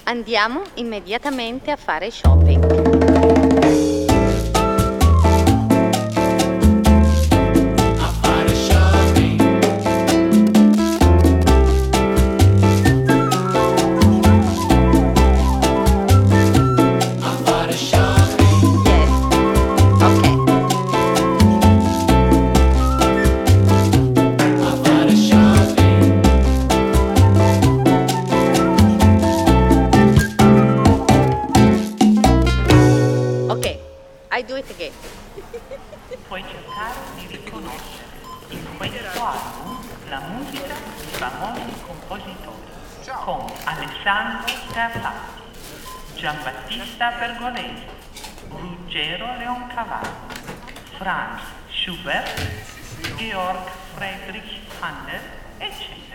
Andiamo immediatamente a fare shopping. I do it again. Puoi cercare di riconoscere in questo album la musica di famosi compositori come Alessandro Scarlatti, Giambattista Pergolesi, Ruggero Leoncavallo, Franz Schubert, Georg Friedrich Handel, eccetera.